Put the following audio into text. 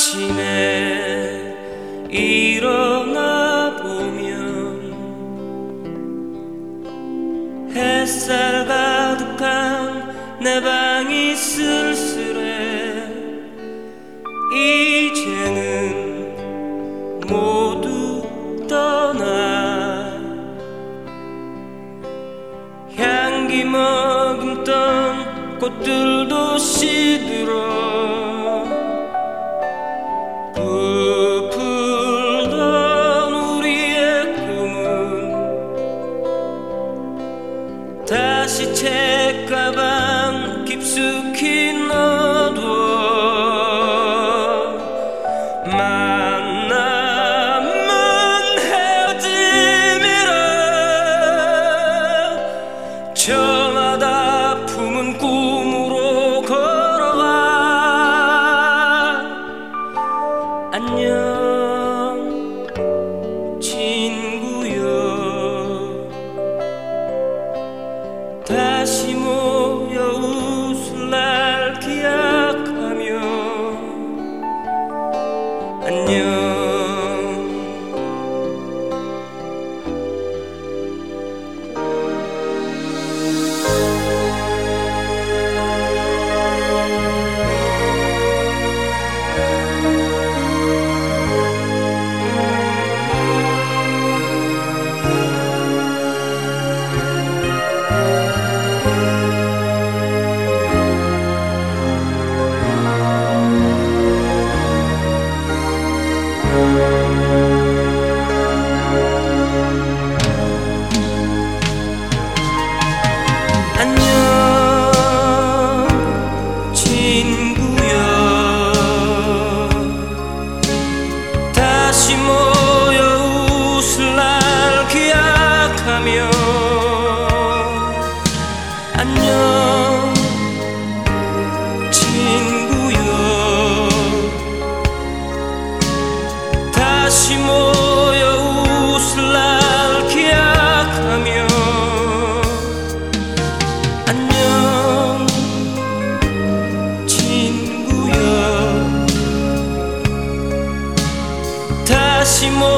아침에 일어나 보면 햇살 가득한 내 방이 쓸쓸해. 이제는 모두 떠나 향기 머금던 꽃들도 시들어 부풀던 우리의 꿈은 다시 책가방 깊숙이 넣어둬. 만남은 헤어짐이라 저마다 품은 꿈으로 걸어가. 안녕 친구여, 다시 모여 웃을 날 기약하며 안녕. 안녕 친구여, 다시 모여 웃을 날 기약하며 안녕 친구여, 다시 모여 웃을 날 기약하며 안녕 친구여, 다시 모여